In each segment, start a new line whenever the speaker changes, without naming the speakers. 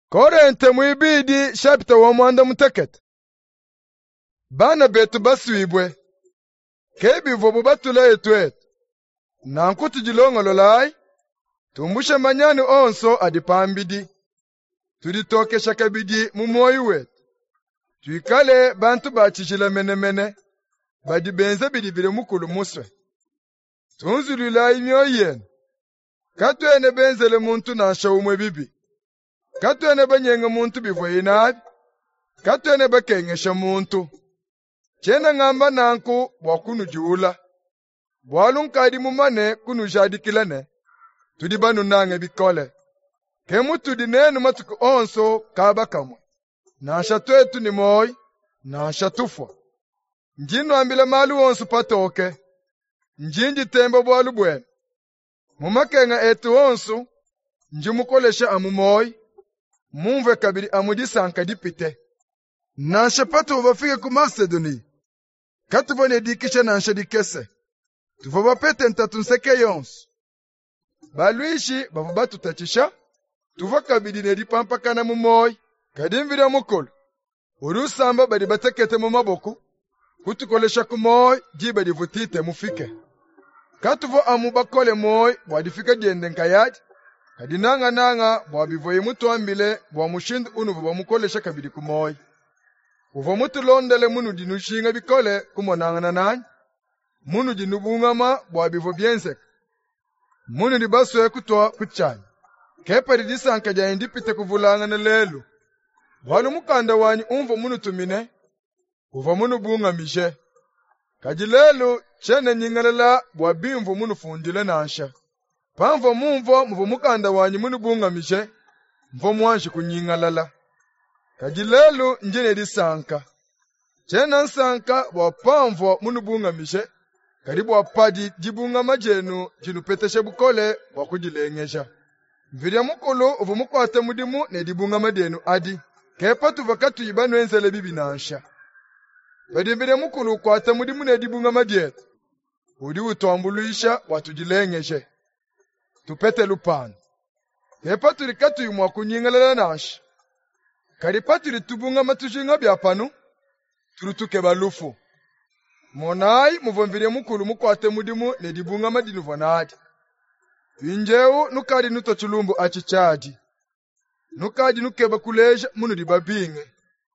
Korente mwibidi chapter wa mwanda mutekete. Bana betu baswibwe. Kebivo bubatula etwetu. Nankuti jilongololai. Tumbushe manyani onso adipambidi. Tuditokesha kabidi mumoyi wetu. Tuikale bantu bachishila menemene. Badibenze bidibire mukulu muswe. Tunzulula imyoyi yenu. Katwene benzele muntu nasha umwe bibi. Katwene banyenga muntu bivoye nabi. Katwene bakengesha muntu. Chena ngamba nanku bwakunu juula. Bwalunkadi mumane kunu jadikilane. Tudi banu nange bikole. Kemu tudi nenu matuku onso kaba kamwe. Nasha twetu ni moi. Nasha tufwa. Njino ambile malu onso patoke. Njinji tembo bwalu bwene. Mumakenga etu onso. Njimukolesha amumoi. Mumve kabiri amudisanka dipite. Nasha pato wafike ku Macedoni. Katuvone dikisha nansha dikese. Tuvoba pete ntatunseke yonsu. Baluishi bavubatu tachisha. Tuva kabiri nedipampakana mumoi. Kadimvira mukolo. Urusamba badi batekete mumaboko. Kutukolesha kumoi jiba divutite mufike. Katuvo amubakole moi wadifika diende nkayadi. Kadinanga nanga bwabivoye mutu ambile bwamushindu unuvu bwamukolesha kabiri kumoi. Uvo mutu londele munu dinushinga bikole kumonanga na nanyi. Munu dinubungama bwabivo biensek. Munu dibaswe kutwa kuchani. Kepa didisanka jaindipite kuvulanga na lelu. Bwalu mukanda wanyi umvo munu tumine. Uvo munu bunga mishe. Kajilelu chene nyingalela bwabimvo munu fundile nansha. Pamvo mumvo mvu mukanda wanyi munu bunga mishe. Mvo mwanshi kunyingalala. Kajilelu njene disanka. Chena nsanka wapamvo munu bunga mishe. Karibu wapadi jibunga majenu jinupeteshe bukole wakujilengesha. Mviria mukulu uvu mukwate mudimu ne dibunga madenu adi. Kepa tuvakatu yibanu enzele bibi nansha. Badimbiria mukulu ukwate mudimu ne dibunga madietu. Udi utuambuluisha watujilengeshe. Tupete lupano. Kepa turikatu yumwa kunyingalala nansha. Karipatiri tubunga matushinga byapanu. Turutuke balufu. Monai muvomvire mukulu mukwate mudimu ne dibunga madinu vonadi. Injeu nukadi nuto chulumbu achichadi. Nukadi nukeba kuleja munu dibabinge.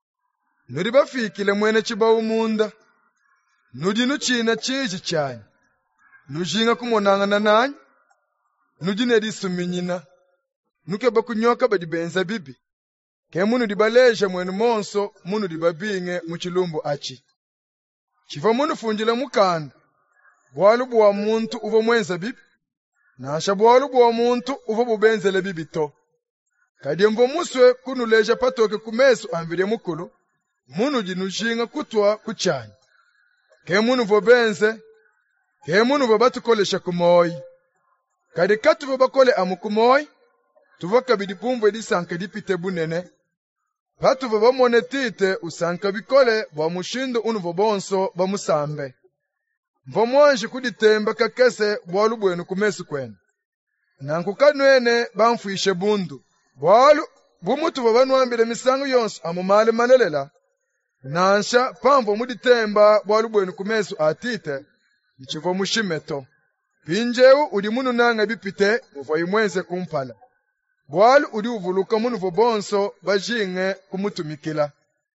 Nudibafikile mwene chiba umunda. Nudi nuchina chiji chanyi. Nujinga kumonanga na nanyi. Nudi nedisuminyina. Nukeba kunyoka badibenza bibi. Ke munu dibaleja mwene monso munu dibabinge muchilumbu achi. Chiva munu funjila mukanda. Bwalu bwa muntu uvo mwenza bibi. Nasha bwalu bwa muntu uvo bubenzele bibi to. Kadi mvo muswe kunuleja patoke kumesu amvire mukulu. Munu jinushinga kutwa kuchanya. Ke munu vobenze. Ke munu vobatu kolesha kumoi. Kadi katu vobakole amukumoi. Tuvoka bidipumvo edisanka dipite bunene. Patu vobamonetite usanka bikole bwamushindu unuvo bonso bamusambe. Mvomwanji kuditemba kakese bwalu bwenu kumesu kwenu. Nankukanwene bamfuishe bundu. Bwalu bumutu vobanuambile misangu yonsu amumale manelela. Nansha pamvo muditemba bwalu bwenu kumesu atite. Nichivo mushimeto. Pinjeu udi munu nanga bipite muvoyi mwenze kumpala. Bwalu udi uvuluka munu vobonso bajinge kumutumikila.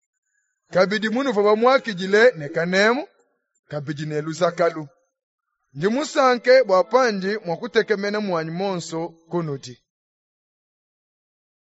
Kabidi munu vobamwakijile nekanemu. Kabidi neluzakalu. Ndimusanke bwapanji mwakutekemene mwanyi monso kunuti.